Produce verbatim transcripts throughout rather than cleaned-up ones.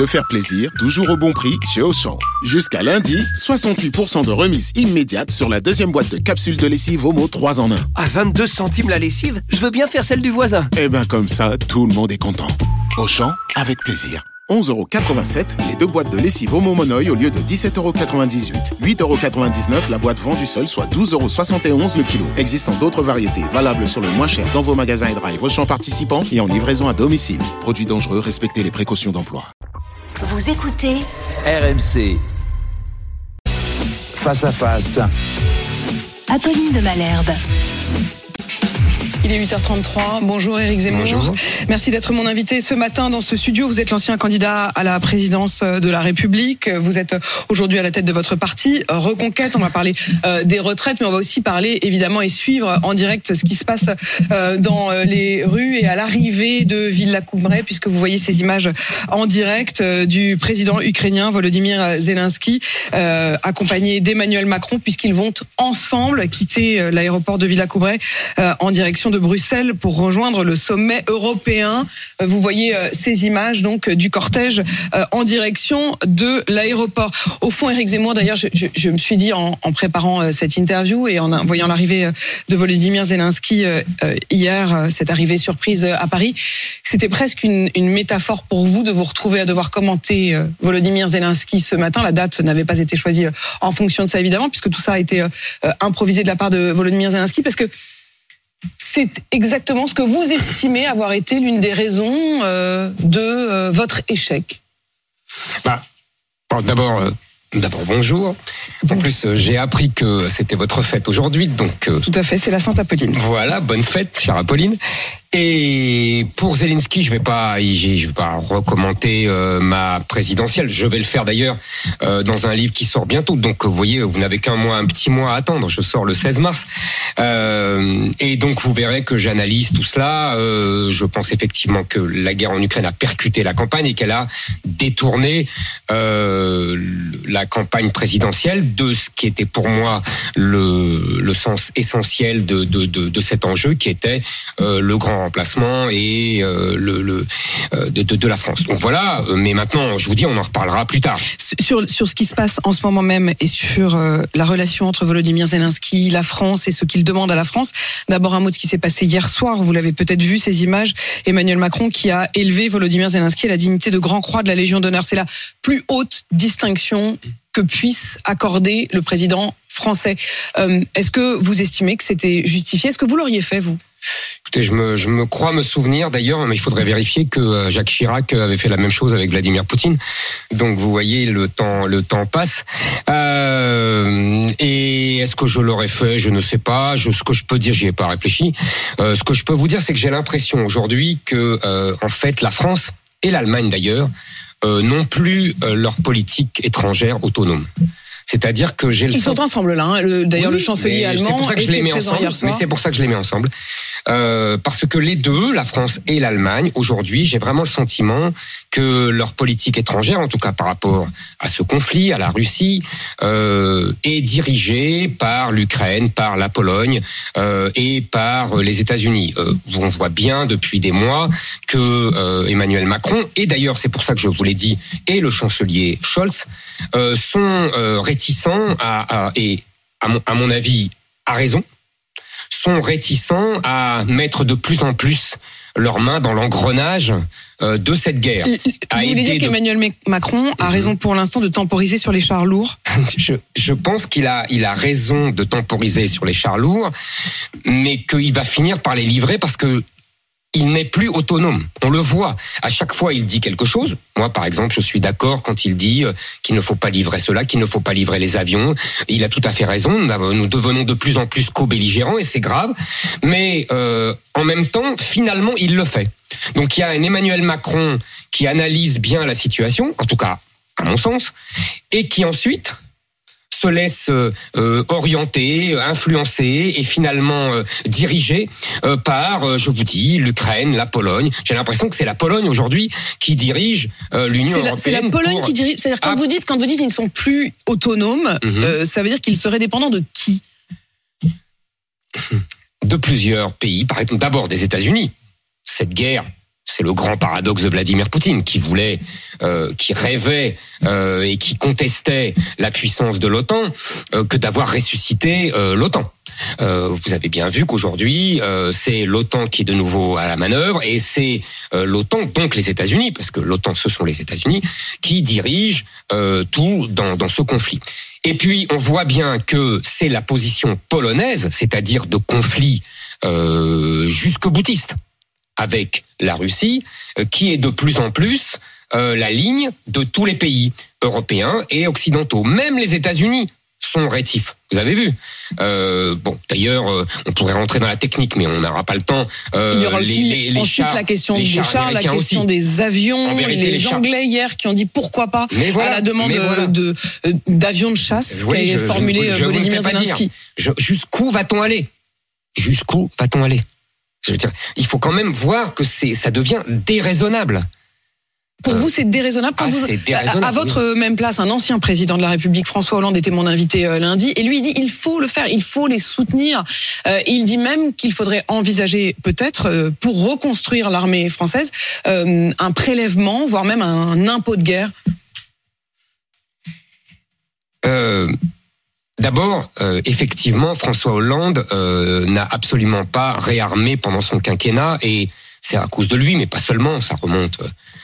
se faire plaisir, toujours au bon prix chez Auchan. Jusqu'à lundi, soixante-huit pour cent de remise immédiate sur la deuxième boîte de capsules de lessive Omo trois en un. À vingt-deux centimes la lessive, je veux bien faire celle du voisin. Eh ben comme ça, tout le monde est content. Auchan, avec plaisir. onze euros quatre-vingt-sept, les deux boîtes de lessive Omo Monoï au lieu de dix-sept euros quatre-vingt-dix-huit. huit euros quatre-vingt-dix-neuf la boîte vendue seule, soit douze euros soixante et onze le kilo. Existant d'autres variétés, valables sur le moins cher dans vos magasins et drive Auchan participants et en livraison à domicile. Produits dangereux, respectez les précautions d'emploi. Vous écoutez R M C. Face à face. Apolline de Malherbe. Il est huit heures trente-trois. Bonjour Éric Zemmour. Bonjour. Merci d'être mon invité ce matin dans ce studio. Vous êtes l'ancien candidat à la présidence de la République. Vous êtes aujourd'hui à la tête de votre parti Reconquête. On va parler euh, des retraites, mais on va aussi parler évidemment et suivre en direct ce qui se passe euh, dans les rues et à l'arrivée de Villa-Coubray, puisque vous voyez ces images en direct euh, du président ukrainien Volodymyr Zelensky euh, accompagné d'Emmanuel Macron, puisqu'ils vont ensemble quitter l'aéroport de Villa-Coubray euh, en direction de Bruxelles pour rejoindre le sommet européen. Vous voyez ces images donc du cortège en direction de l'aéroport. Au fond, Éric Zemmour, d'ailleurs, je, je, je me suis dit en, en préparant cette interview et en voyant l'arrivée de Volodymyr Zelensky hier, cette arrivée surprise à Paris, c'était presque une, une métaphore pour vous de vous retrouver à devoir commenter Volodymyr Zelensky ce matin. La date n'avait pas été choisie en fonction de ça, évidemment, puisque tout ça a été improvisé de la part de Volodymyr Zelensky, parce que c'est exactement ce que vous estimez avoir été l'une des raisons euh, de euh, votre échec. Bah, bon, d'abord, euh, d'abord bonjour. En plus, euh, j'ai appris que c'était votre fête aujourd'hui, donc. Euh, Tout à fait, c'est la Sainte Apolline. Voilà, bonne fête, chère Apolline. Et pour Zelensky, je vais pas, je vais pas recommenter euh, ma présidentielle. Je vais le faire d'ailleurs euh, dans un livre qui sort bientôt. Donc vous voyez, vous n'avez qu'un mois, un petit mois à attendre. Je sors le seize mars, euh, et donc vous verrez que j'analyse tout cela. Euh, je pense effectivement que la guerre en Ukraine a percuté la campagne et qu'elle a détourné euh, la campagne présidentielle de ce qui était pour moi le, le sens essentiel de, de, de, de cet enjeu, qui était euh, le grand remplacement et euh, le, le euh, de, de, de la France. Donc voilà, mais maintenant, je vous dis, on en reparlera plus tard. Sur, sur ce qui se passe en ce moment même et sur euh, la relation entre Volodymyr Zelensky, la France et ce qu'il demande à la France, d'abord un mot de ce qui s'est passé hier soir. Vous l'avez peut-être vu, ces images. Emmanuel Macron qui a élevé Volodymyr Zelensky à la dignité de Grand Croix de la Légion d'honneur. C'est la plus haute distinction que puisse accorder le président français. Euh, est-ce que vous estimez que c'était justifié ? Est-ce que vous l'auriez fait, vous ? Écoutez, je me, je me crois me souvenir d'ailleurs, mais il faudrait vérifier que Jacques Chirac avait fait la même chose avec Vladimir Poutine. Donc vous voyez, le temps, le temps passe. Euh, et est-ce que je l'aurais fait ? Je ne sais pas. Je, ce que je peux dire, j'y ai pas réfléchi. Euh, ce que je peux vous dire, c'est que j'ai l'impression aujourd'hui que, euh, en fait, la France et l'Allemagne d'ailleurs euh, n'ont plus euh, leur politique étrangère autonome. C'est-à-dire que j'ai le Ils sont ensemble là. Hein. Le, d'ailleurs, oui, le chancelier allemand c'est pour ça que je les mets ensemble. Mais c'est pour ça que je les mets ensemble. Euh, parce que les deux, la France et l'Allemagne, aujourd'hui, j'ai vraiment le sentiment que leur politique étrangère, en tout cas par rapport à ce conflit, à la Russie, euh, est dirigée par l'Ukraine, par la Pologne euh, et par les États-Unis. Euh, on voit bien depuis des mois que euh, Emmanuel Macron, et d'ailleurs c'est pour ça que je vous l'ai dit, et le chancelier Scholz euh, sont euh, réticents à, à et à mon, à mon avis à raison, sont réticents à mettre de plus en plus leurs mains dans l'engrenage euh, de cette guerre. Vous voulez dire qu'Emmanuel de... Macron a raison pour l'instant de temporiser sur les chars lourds ? je, je pense qu'il a, il a raison de temporiser sur les chars lourds, mais qu'il va finir par les livrer parce que il n'est plus autonome. On le voit. À chaque fois, il dit quelque chose. Moi, par exemple, je suis d'accord quand il dit qu'il ne faut pas livrer cela, qu'il ne faut pas livrer les avions. Il a tout à fait raison. Nous devenons de plus en plus co-belligérants et c'est grave. Mais euh, en même temps, finalement, il le fait. Donc, il y a un Emmanuel Macron qui analyse bien la situation, en tout cas, à mon sens, et qui ensuite se laisse euh, orienter, influencer et finalement euh, diriger euh, par, euh, je vous dis, l'Ukraine, la Pologne. J'ai l'impression que c'est la Pologne aujourd'hui qui dirige euh, l'Union c'est la, européenne. C'est la Pologne pour... qui dirige. C'est-à-dire quand ah. vous dites, quand vous dites qu'ils ne sont plus autonomes, mm-hmm. euh, ça veut dire qu'ils seraient dépendants de qui ? De plusieurs pays, par exemple, d'abord des États-Unis. Cette guerre C'est le grand paradoxe de Vladimir Poutine, qui voulait, euh, qui rêvait euh, et qui contestait la puissance de l'OTAN, euh, que d'avoir ressuscité euh, l'OTAN. Euh, vous avez bien vu qu'aujourd'hui, euh, c'est l'OTAN qui est de nouveau à la manœuvre, et c'est euh, l'OTAN, donc les États-Unis, parce que l'OTAN, ce sont les États-Unis, qui dirigent euh, tout dans, dans ce conflit. Et puis, on voit bien que c'est la position polonaise, c'est-à-dire de conflit euh, jusqu'au-boutiste avec la Russie, euh, qui est de plus en plus euh, la ligne de tous les pays européens et occidentaux. Même les États-Unis sont rétifs. Vous avez vu. Euh, bon, d'ailleurs, euh, on pourrait rentrer dans la technique, mais on n'aura pas le temps. Euh, Il y aura aussi les, les, les ensuite chars, la question des chars, chars la question aussi. Des avions. Vérité, les, les Anglais hier qui ont dit pourquoi pas voilà, à la demande voilà. de, de d'avions de chasse oui, qui a formulé Volodymyr Zelensky. Jusqu'où va-t-on aller ? Jusqu'où va-t-on aller ? Je veux dire, il faut quand même voir que c'est, ça devient déraisonnable. Pour euh, vous, c'est déraisonnable quand ah, vous, c'est déraisonnable, à, à votre oui. même place, un ancien président de la République, François Hollande, était mon invité euh, lundi, et lui il dit il faut le faire, il faut les soutenir. Euh, il dit même qu'il faudrait envisager peut-être euh, pour reconstruire l'armée française euh, un prélèvement, voire même un impôt de guerre. Euh, D'abord, euh, effectivement, François Hollande euh, n'a absolument pas réarmé pendant son quinquennat, et c'est à cause de lui, mais pas seulement, ça remonte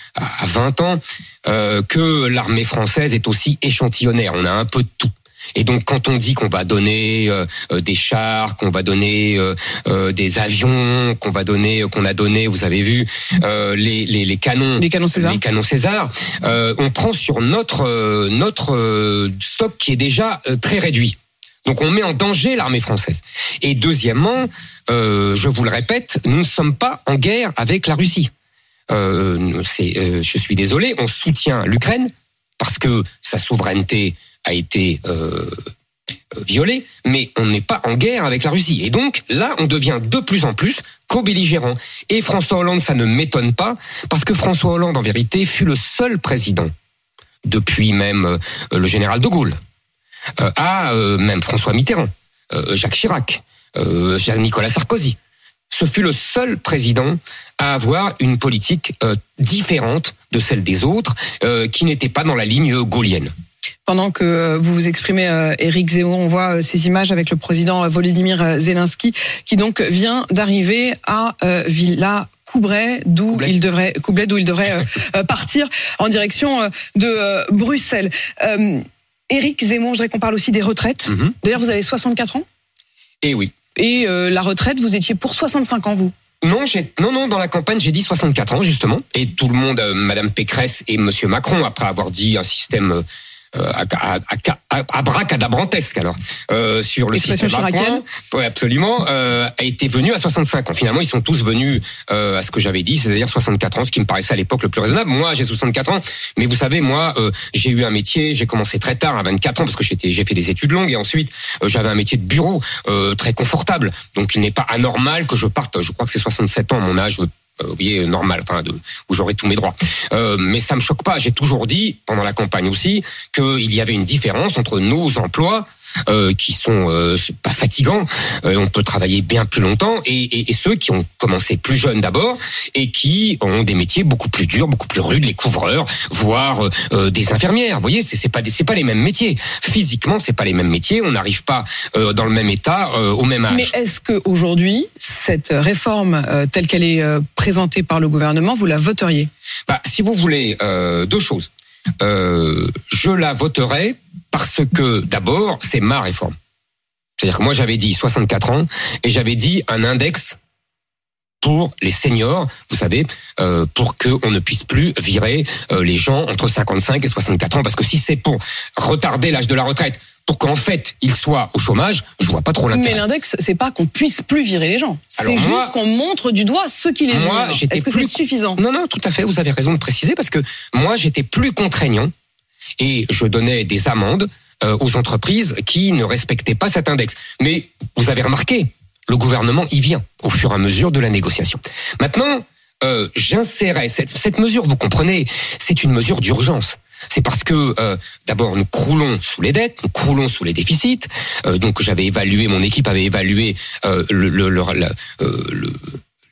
à vingt ans, euh, que l'armée française est aussi échantillonnaire. On a un peu de tout. Et donc, quand on dit qu'on va donner euh, des chars, qu'on va donner euh, euh, des avions, qu'on va donner, qu'on a donné, vous avez vu, euh, les, les, les canons, les canons César, les canons César, euh, on prend sur notre euh, notre euh, stock qui est déjà euh, très réduit. Donc, on met en danger l'armée française. Et deuxièmement, euh, je vous le répète, nous ne sommes pas en guerre avec la Russie. Euh, c'est, euh, je suis désolé, on soutient l'Ukraine parce que sa souveraineté a été euh, violée, mais on n'est pas en guerre avec la Russie. Et donc, là, on devient de plus en plus co-belligérant. Et François Hollande, ça ne m'étonne pas, parce que François Hollande, en vérité, fut le seul président, depuis même euh, le général de Gaulle, euh, à euh, même François Mitterrand, euh, Jacques Chirac, euh, Nicolas Sarkozy. Ce fut le seul président à avoir une politique euh, différente de celle des autres, euh, qui n'était pas dans la ligne gaullienne. Pendant que vous vous exprimez, euh, Éric Zemmour, on voit euh, ces images avec le président Volodymyr Zelensky, qui donc vient d'arriver à euh, Villa Coublet, d'où Coublet. il devrait, Coublet, d'où il devrait euh, partir en direction euh, de euh, Bruxelles. Euh, Éric Zemmour, je voudrais qu'on parle aussi des retraites. Mm-hmm. D'ailleurs, vous avez soixante-quatre ans ? Eh oui. Et euh, la retraite, vous étiez pour soixante-cinq ans, vous ? Non, j'ai, non, non, dans la campagne, j'ai dit soixante-quatre ans, justement. Et tout le monde, euh, Madame Pécresse et Monsieur Macron, après avoir dit un système euh, à, à, à, abracadabrantesque, alors, euh, sur le Expression système Macron, ouais, absolument, euh, a été venu à soixante-cinq ans. Finalement, ils sont tous venus euh, à ce que j'avais dit, c'est-à-dire soixante-quatre ans, ce qui me paraissait à l'époque le plus raisonnable. Moi, j'ai soixante-quatre ans, mais vous savez, moi, euh, j'ai eu un métier, j'ai commencé très tard, à vingt-quatre ans, parce que j'étais, j'ai fait des études longues, et ensuite, euh, j'avais un métier de bureau euh, très confortable. Donc, il n'est pas anormal que je parte, je crois que c'est soixante-sept ans, mon âge, vous voyez, normal, enfin, de, où j'aurai tous mes droits. Euh, mais ça me choque pas. J'ai toujours dit, pendant la campagne aussi, qu'il y avait une différence entre nos emplois, euh, qui sont euh, pas fatigants, euh, on peut travailler bien plus longtemps, et, et, et ceux qui ont commencé plus jeunes d'abord, et qui ont des métiers beaucoup plus durs, beaucoup plus rudes, les couvreurs, voire euh, des infirmières. Vous voyez, c'est, c'est pas des, c'est pas les mêmes métiers. Physiquement, c'est pas les mêmes métiers. On n'arrive pas euh, dans le même état euh, au même âge. Mais est-ce que aujourd'hui, cette réforme euh, telle qu'elle est euh, présentée par le gouvernement, vous la voteriez ? Bah, si vous voulez, euh, deux choses. Euh, je la voterai parce que, d'abord, c'est ma réforme. C'est-à-dire que moi, j'avais dit soixante-quatre ans et j'avais dit un index pour les seniors, vous savez, euh, pour qu'on ne puisse plus virer euh, les gens entre cinquante-cinq et soixante-quatre ans, parce que si c'est pour retarder l'âge de la retraite, pour qu'en fait, ils soient au chômage, je vois pas trop l'intérêt. Mais l'index, c'est pas qu'on puisse plus virer les gens. C'est Alors juste moi, qu'on montre du doigt ceux qui les moi, virent. Est-ce que plus... c'est suffisant ? Non, non, tout à fait, vous avez raison de préciser, parce que moi, j'étais plus contraignant et je donnais des amendes euh, aux entreprises qui ne respectaient pas cet index. Mais vous avez remarqué, le gouvernement y vient au fur et à mesure de la négociation. Maintenant, euh, j'insérais cette, cette mesure, vous comprenez, c'est une mesure d'urgence. C'est parce que, euh, d'abord, nous croulons sous les dettes, nous croulons sous les déficits. Euh, donc, j'avais évalué, mon équipe avait évalué euh, le, le, le, le, euh, le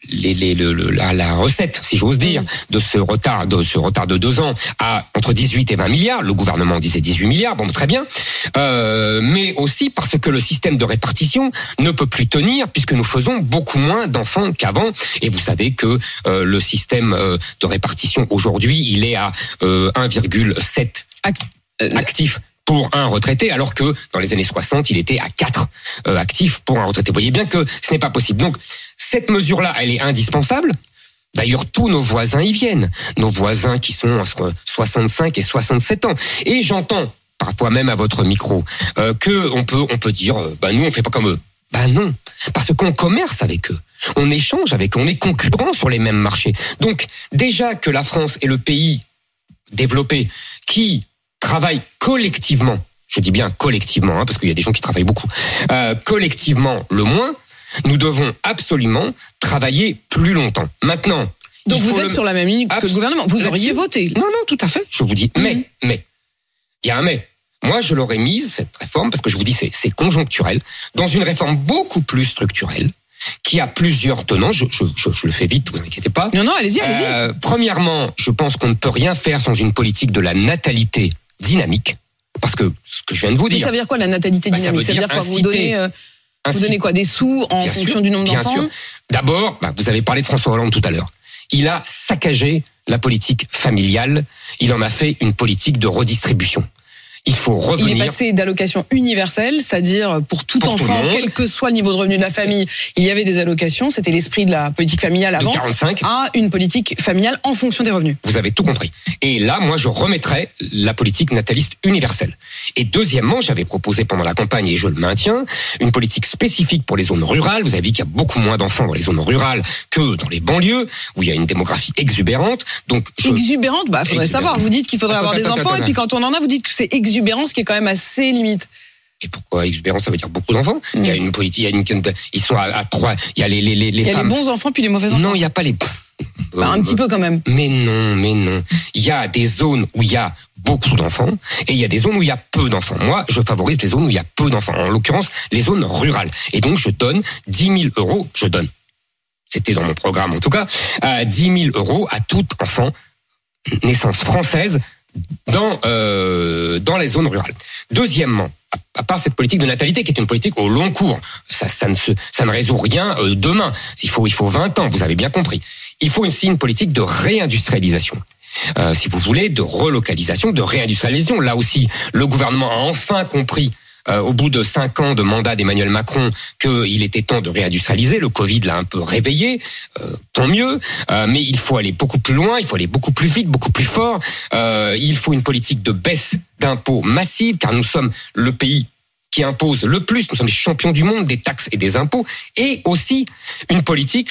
les, les, le, le, la, la recette, si j'ose dire, mmh. de ce retard, de ce retard de deux ans à entre dix-huit et vingt milliards. Le gouvernement disait dix-huit milliards, bon, très bien. Euh, mais aussi parce que le système de répartition ne peut plus tenir puisque nous faisons beaucoup moins d'enfants qu'avant. Et vous savez que euh, le système euh, de répartition aujourd'hui, il est à euh, un virgule sept Act- euh, actifs pour un retraité, alors que dans les années soixante, il était à quatre euh, actifs pour un retraité. Vous voyez bien que ce n'est pas possible. Donc, cette mesure-là, elle est indispensable. D'ailleurs, tous nos voisins y viennent. Nos voisins qui sont entre soixante-cinq et soixante-sept ans. Et j'entends, parfois même à votre micro, euh, que on peut, on peut dire, euh, bah nous, on fait pas comme eux. Bah non, parce qu'on commerce avec eux. On échange avec eux. On est concurrents sur les mêmes marchés. Donc, déjà que la France est le pays développé qui travaille collectivement, je dis bien collectivement, hein, parce qu'il y a des gens qui travaillent beaucoup, euh, collectivement le moins, nous devons absolument travailler plus longtemps. Maintenant, donc vous êtes le... sur la même ligne que Abs- le gouvernement. Vous auriez voté. Non, non, tout à fait. Je vous dis, mmh. mais, mais, il y a un mais. Moi, je l'aurais mise, cette réforme, parce que je vous dis, c'est, c'est conjoncturel, dans une réforme beaucoup plus structurelle, qui a plusieurs tenants. Je, je, je, je le fais vite, vous inquiétez pas. Non, non, allez-y, allez-y. Euh, premièrement, je pense qu'on ne peut rien faire sans une politique de la natalité dynamique. Parce que ce que je viens de vous dire. Mais ça veut dire quoi la natalité dynamique? bah, ça, veut ça veut dire quoi inciter, vous donnez, euh, vous donnez quoi des sous en bien fonction sûr, du nombre bien d'enfants? Sûr. D'abord, bah, vous avez parlé de François Hollande tout à l'heure. Il a saccagé la politique familiale. Il en a fait une politique de redistribution. Il faut revenir. Il est passé d'allocation universelle, c'est-à-dire pour tout pour enfant, tout quel que soit le niveau de revenu de la famille, il y avait des allocations. C'était l'esprit de la politique familiale avant. De quarante-cinq à une politique familiale en fonction des revenus. Vous avez tout compris. Et là, moi, je remettrais la politique nataliste universelle. Et deuxièmement, j'avais proposé pendant la campagne, et je le maintiens, une politique spécifique pour les zones rurales. Vous avez vu qu'il y a beaucoup moins d'enfants dans les zones rurales que dans les banlieues, où il y a une démographie exubérante. Donc, je... Exubérante, bah, faudrait exubérante. savoir. Vous dites qu'il faudrait attends, avoir attends, des attends, enfants, attends, et puis quand on en a, vous dites que c'est exubérance. Exubérance qui est quand même assez limite. Et pourquoi exubérance? Ça veut dire beaucoup d'enfants. Mmh. Il y a une politique, il y a une, ils sont à, à trois. Il y a les les les, les il y a femmes. les bons enfants puis les mauvais enfants. Non, il y a pas les. Bah, un petit peu quand même. Mais non, mais non. Il y a des zones où il y a beaucoup d'enfants et il y a des zones où il y a peu d'enfants. Moi, je favorise les zones où il y a peu d'enfants. En l'occurrence, les zones rurales. Et donc, je donne dix mille euros. Je donne. C'était dans mon programme en tout cas. Euh, dix mille euros à tout enfant naissance française. Dans euh, dans les zones rurales. Deuxièmement, à part cette politique de natalité qui est une politique au long cours, ça ça ne se ça ne résout rien euh, demain. Il faut il faut vingt ans, vous avez bien compris. Il faut aussi une politique de réindustrialisation. Euh, si vous voulez, de relocalisation, de réindustrialisation. Là aussi, le gouvernement a enfin compris. Euh, au bout de cinq ans de mandat d'Emmanuel Macron, qu'il était temps de réindustrialiser. Le Covid l'a un peu réveillé, euh, tant mieux. Euh, mais il faut aller beaucoup plus loin, il faut aller beaucoup plus vite, beaucoup plus fort. Euh, il faut une politique de baisse d'impôts massive, car nous sommes le pays qui impose le plus. Nous sommes les champions du monde des taxes et des impôts. Et aussi une politique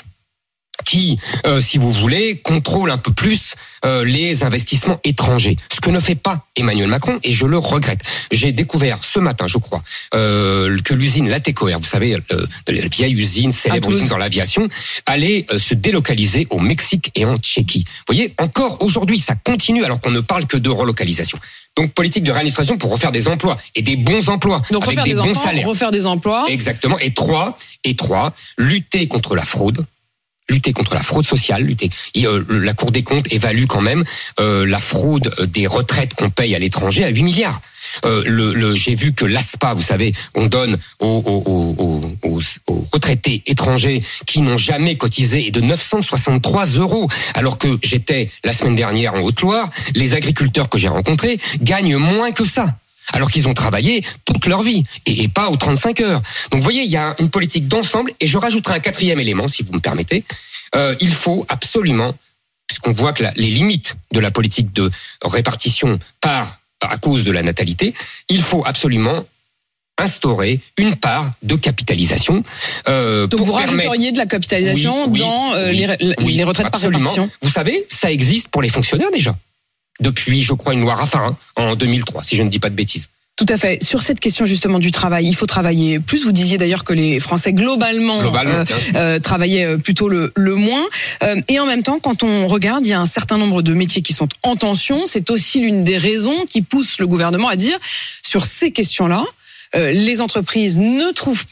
qui, euh, si vous voulez, contrôle un peu plus euh, les investissements étrangers. Ce que ne fait pas Emmanuel Macron, et je le regrette. J'ai découvert ce matin, je crois, euh, que l'usine Latécoère, vous savez, euh, la vieille usine, célèbre usine dans l'aviation, allait euh, se délocaliser au Mexique et en Tchéquie. Vous voyez, encore aujourd'hui, ça continue alors qu'on ne parle que de relocalisation. Donc, politique de réindustrialisation pour refaire des emplois et des bons emplois. Donc, avec refaire des, des bons enfants, salaires. Refaire des emplois. Exactement. Et trois, et trois, lutter contre la fraude. Lutter contre la fraude sociale, lutter. Et, euh, la Cour des comptes évalue quand même euh, la fraude des retraites qu'on paye à l'étranger à huit milliards. Euh, le, le, j'ai vu que l'A S P A, vous savez, on donne aux, aux, aux, aux, aux retraités étrangers qui n'ont jamais cotisé est de neuf cent soixante-trois euros. Alors que j'étais la semaine dernière en Haute-Loire, les agriculteurs que j'ai rencontrés gagnent moins que ça. Alors qu'ils ont travaillé toute leur vie, et, et pas aux trente-cinq heures. Donc vous voyez, il y a une politique d'ensemble, et je rajouterai un quatrième élément, si vous me permettez. Euh, il faut absolument, puisqu'on voit que la, les limites de la politique de répartition par à cause de la natalité, il faut absolument instaurer une part de capitalisation. Euh, Donc pour vous permettre... rajouteriez de la capitalisation oui, oui, dans euh, oui, les, oui, les retraites absolument. par répartition. Vous savez, ça existe pour les fonctionnaires déjà. Depuis, je crois, une loi Raffarin en deux mille trois, si je ne dis pas de bêtises. Tout à fait. Sur cette question justement du travail, il faut travailler plus. Vous disiez d'ailleurs que les Français globalement, globalement euh, euh, travaillaient plutôt le, le moins. Euh, et en même temps, quand on regarde, il y a un certain nombre de métiers qui sont en tension. C'est aussi l'une des raisons qui pousse le gouvernement à dire sur ces questions-là, euh, les entreprises ne trouvent pas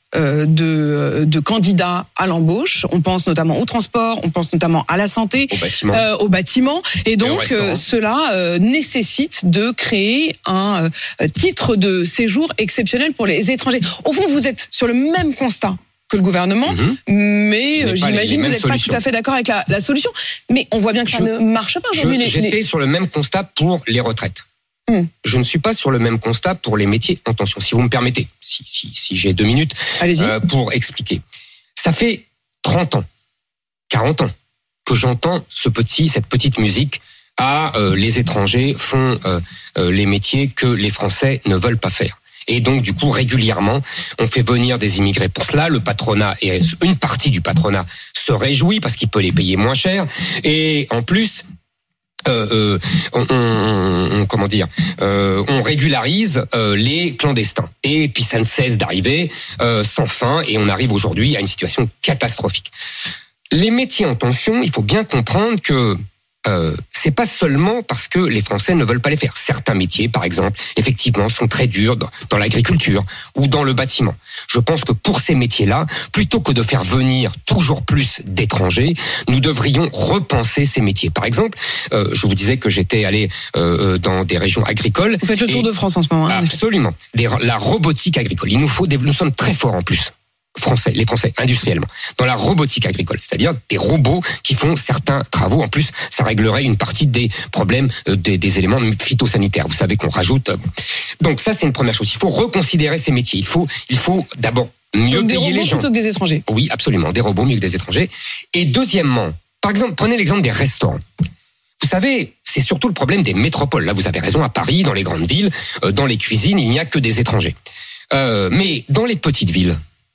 euh, de, de candidats à l'embauche. On pense notamment au transport, on pense notamment à la santé, au bâtiment, euh, au bâtiment. Et donc, et euh, cela euh, nécessite de créer un euh, titre de séjour exceptionnel pour les étrangers. Au fond, vous êtes sur le même constat que le gouvernement, mmh. mais euh, j'imagine que vous n'êtes pas tout à fait d'accord avec la, la solution. Mais on voit bien que je, ça ne marche pas aujourd'hui. Je, j'étais les... sur le même constat pour les retraites. Mmh. Je ne suis pas sur le même constat pour les métiers en tension. Si vous me permettez, si, si, si j'ai deux minutes euh, pour expliquer. Ça fait trente ans, quarante ans que j'entends ce petit, cette petite musique. Ah, euh, les étrangers font euh, euh, les métiers que les Français ne veulent pas faire. Et donc, du coup, régulièrement, on fait venir des immigrés pour cela. Le patronat, et une partie du patronat se réjouit parce qu'il peut les payer moins cher. Et en plus, euh, euh, on, on, on, comment dire, euh, on régularise euh, les clandestins. Et puis, ça ne cesse d'arriver euh, sans fin. Et on arrive aujourd'hui à une situation catastrophique. Les métiers en tension, il faut bien comprendre que Euh, c'est pas seulement parce que les Français ne veulent pas les faire. Certains métiers, par exemple, effectivement, sont très durs dans, dans l'agriculture ou dans le bâtiment. Je pense que pour ces métiers-là, plutôt que de faire venir toujours plus d'étrangers, nous devrions repenser ces métiers. Par exemple, euh, je vous disais que j'étais allé euh, dans des régions agricoles. Vous faites le tour de France en ce moment. Hein, absolument. Des, la robotique agricole. Il nous faut, des, nous sommes très forts en plus. Français, les Français, industriellement, dans la robotique agricole, c'est-à-dire des robots qui font certains travaux. En plus, ça réglerait une partie des problèmes euh, des, des éléments phytosanitaires. Vous savez qu'on rajoute. Euh... Donc ça, c'est une première chose. Il faut reconsidérer ces métiers. Il faut, il faut d'abord mieux Donc payer les gens. Des robots plutôt que des étrangers. Oui, absolument, des robots mieux que des étrangers. Et deuxièmement, par exemple, prenez l'exemple des restaurants. Vous savez, c'est surtout le problème des métropoles. Là, vous avez raison, à Paris, dans les grandes villes, euh, dans les cuisines, il n'y a que des étrangers. Euh, mais dans les petites villes,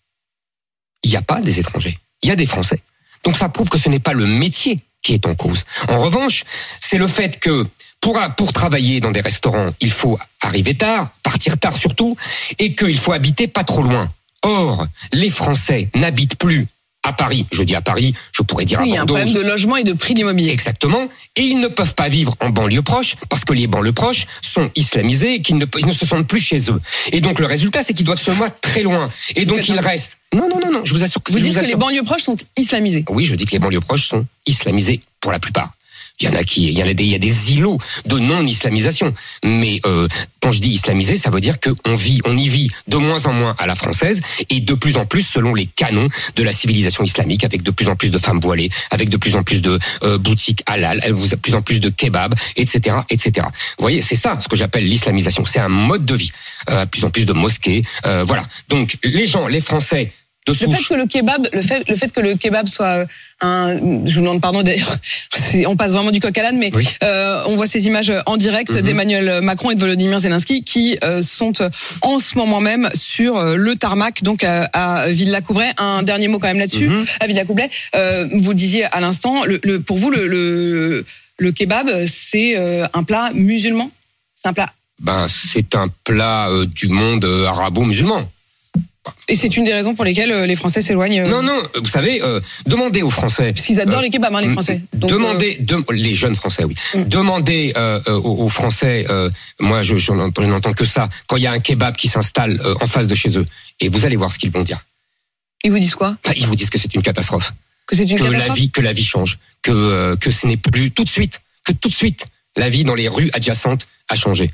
il n'y a pas des étrangers, il y a des Français. Donc ça prouve que ce n'est pas le métier qui est en cause. En revanche, c'est le fait que pour, pour travailler dans des restaurants, il faut arriver tard, partir tard surtout, et qu'il faut habiter pas trop loin. Or, les Français n'habitent plus à Paris. Je dis à Paris, je pourrais dire oui, à Bordeaux. Il y a un problème de logement et de prix de l'immobilier. Exactement. Et ils ne peuvent pas vivre en banlieue proche parce que les banlieues proches sont islamisées et qu'ils ne, ils ne se sentent plus chez eux. Et donc le résultat, c'est qu'ils doivent se mettre très loin. Et donc ils restent. Non, non, non, non. Je vous assure que vous je dites vous que assure. les banlieues proches sont islamisées. Oui, je dis que les banlieues proches sont islamisées pour la plupart. Il y en a qui, il y en a des, il y a des îlots de non-islamisation. Mais euh, quand je dis islamisé, ça veut dire qu'on vit, on y vit de moins en moins à la française et de plus en plus selon les canons de la civilisation islamique, avec de plus en plus de femmes voilées, avec de plus en plus de euh, boutiques halal, de plus en plus de kebabs, et cetera, et cetera. Vous voyez, c'est ça ce que j'appelle l'islamisation. C'est un mode de vie, euh, plus en plus de mosquées, euh, voilà. Donc les gens, les Français. Le fait que le kebab, le fait, le fait que le kebab soit un, je vous demande pardon d'ailleurs, on passe vraiment du coq à l'âne, mais oui. euh, on voit ces images en direct mm-hmm. d'Emmanuel Macron et de Volodymyr Zelensky qui euh, sont en ce moment même sur le tarmac, donc à, à Villacoublay. Un dernier mot quand même là-dessus, mm-hmm. à Villacoublay. Euh, vous le disiez à l'instant, le, le, pour vous le, le, le kebab c'est un plat musulman, c'est un plat. Ben c'est un plat euh, du monde euh, arabo-musulman. Et c'est une des raisons pour lesquelles les Français s'éloignent. Non, non, vous savez, euh, demandez aux Français. Parce qu'ils adorent euh, les kebabs, hein, les Français. Donc, demandez, euh... de, les jeunes Français, oui. Mm. Demandez euh, aux, aux Français. Euh, moi, je, je, je n'entends que ça. Quand il y a un kebab qui s'installe euh, en face de chez eux, et vous allez voir ce qu'ils vont dire. Ils vous disent quoi? Bah, ils vous disent que c'est une catastrophe. Que c'est une que catastrophe. La vie, que la vie change, que euh, que ce n'est plus tout de suite, que tout de suite, la vie dans les rues adjacentes a changé.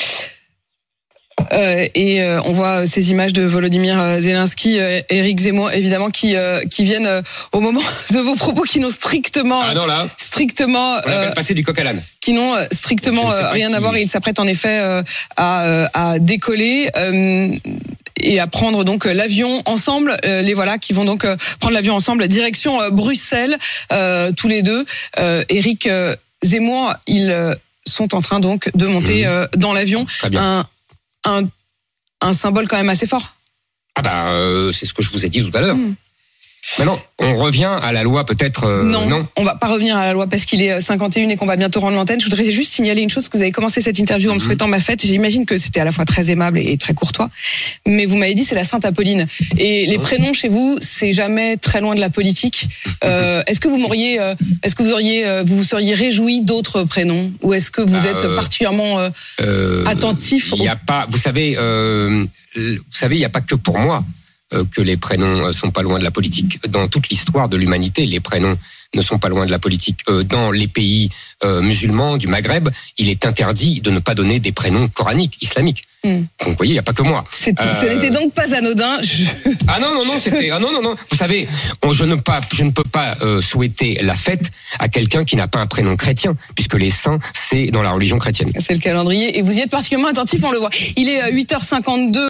Euh, et euh, on voit ces images de Volodymyr Zelensky, euh, Éric Zemmour, évidemment, qui euh, qui viennent euh, au moment de vos propos qui n'ont strictement, ah non, là, strictement, on appelle passer du coq à l'âne, qui n'ont strictement euh, rien qui... à voir. Et ils s'apprêtent en effet euh, à à décoller. Euh, et à prendre donc l'avion ensemble. Euh, les voilà qui vont donc euh, prendre l'avion ensemble direction euh, Bruxelles, euh, tous les deux. Euh, Éric euh, Zemmour, ils euh, sont en train donc de monter mmh. euh, dans l'avion. Très bien. Un, Un, un symbole quand même assez fort. Ah bah euh, c'est ce que je vous ai dit tout à l'heure. Mmh. Maintenant, on revient à la loi peut-être. Euh, non, non, on va pas revenir à la loi parce qu'il est cinquante et une et qu'on va bientôt rendre l'antenne. Je voudrais juste signaler une chose, que vous avez commencé cette interview en me souhaitant ma fête. J'imagine que c'était à la fois très aimable et très courtois, mais vous m'avez dit c'est la Sainte Apolline. Et les prénoms chez vous, c'est jamais très loin de la politique. Euh, est-ce que vous m'auriez, euh, est-ce que vous auriez, euh, vous vous seriez réjoui d'autres prénoms, ou est-ce que vous êtes euh, particulièrement euh, euh, attentif? Il y a pas, vous savez, euh, vous savez, il y a pas que pour moi. euh, que les prénoms sont pas loin de la politique. Dans toute l'histoire de l'humanité, les prénoms ne sont pas loin de la politique. Euh, dans les pays euh, musulmans du Maghreb, il est interdit de ne pas donner des prénoms coraniques, islamiques. Mm. Donc, vous voyez, il n'y a pas que moi. C'est, euh... Ce n'était donc pas anodin. Je... Ah non, non, non, c'était... Ah non, non, non. Vous savez, on, je, ne pas, je ne peux pas euh, souhaiter la fête à quelqu'un qui n'a pas un prénom chrétien, puisque les saints, c'est dans la religion chrétienne. C'est le calendrier. Et vous y êtes particulièrement attentif, on le voit. Il est huit heures cinquante-deux.